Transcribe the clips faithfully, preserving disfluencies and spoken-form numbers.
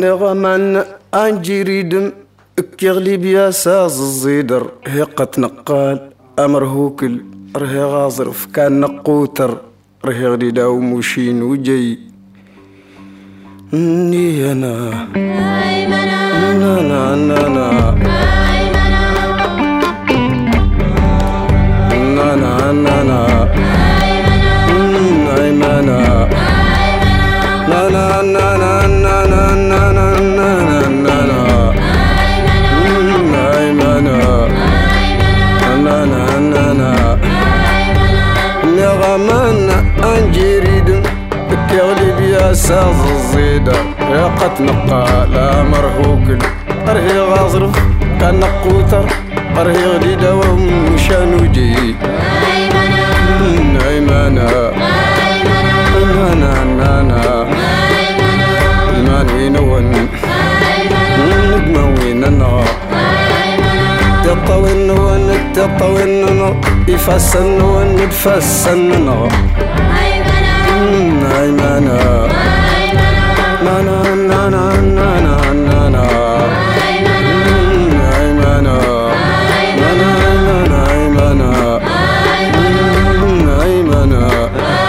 نغمان انجريدم كيغلي بياساز الزيدر هيقة نقال امرهوكل رهي غازرف كان نقوتر رهي غدي داو موشين وجي ني انا انا انا انا انا انا انا ايمانا لا لا لا لا لا لا لا لا لا لا ايمانا لا لا لا لا نغمان انجريد كيغلي بياساز الزيدة يقت نقال مرهوكل رهي غازرف كان نقوتر رهي غدي دوام مشان وجي ايمانا انا انا انا المان وين ون نجمة وين انا تطوين ون تطوين يفسن ون يتفسن انا ايمانا انا انا انا انا انا انا ايمانا انا انا ايمانا ايمانا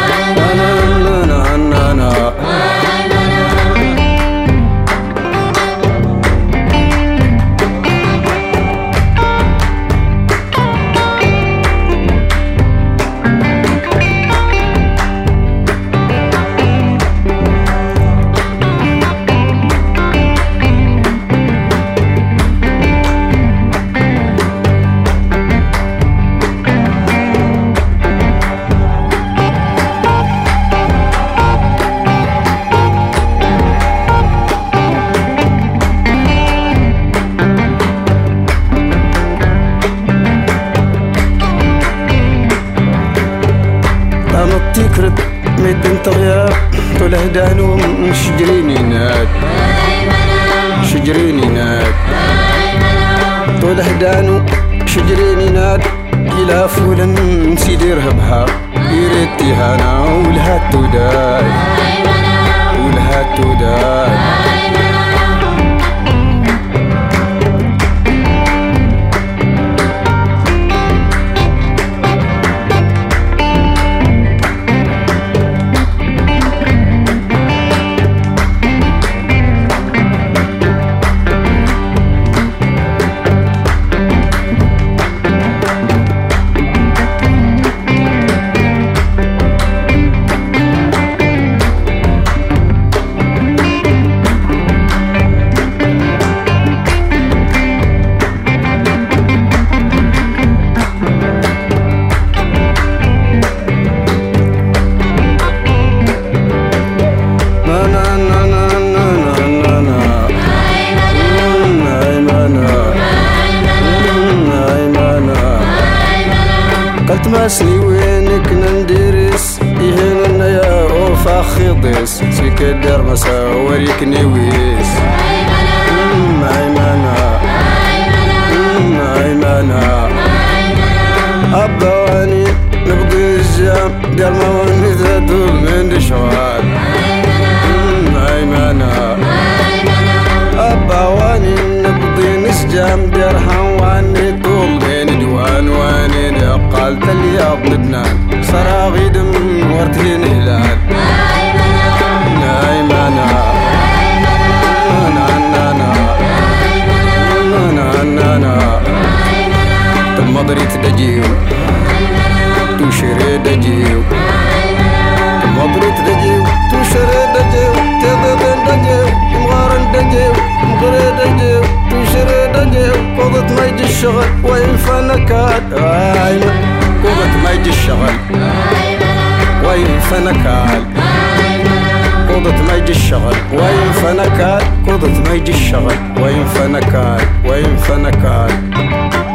تكرد ميدن طغياب طول هدانو شجريني ناد شجريني ناد طول هدانو شجريني ناد إلى فولا سيدي رهبها يريد هانا ولهات توداي ولهات توداي قلت ماسني وينك ندرس يهنا يا اوفا خضيس سيكدر مسا وريك نويس ايمانا ايمانا ابواني نبغي الجام دار ما ونزادو من شوال ايمانا ابواني نبغي نسجام دار حواني طول بين دوان واني قالت الياض لبنان صراغي دم ورتين هلال ايمانا انا انا انا انا انا تمضري تدجيو تشري دجيو تمضري تدجيو تشري دجيو تضد دجيو مغارن دجيو مغري دجيو تشري دجيو قضت ما يجي الشغل وين فنكات ايمانا قضت ما يجي الشغل وين فنكال قضت ما يجي الشغل وين فنكال قضت ما يجي الشغل وين فنكال وين فنكال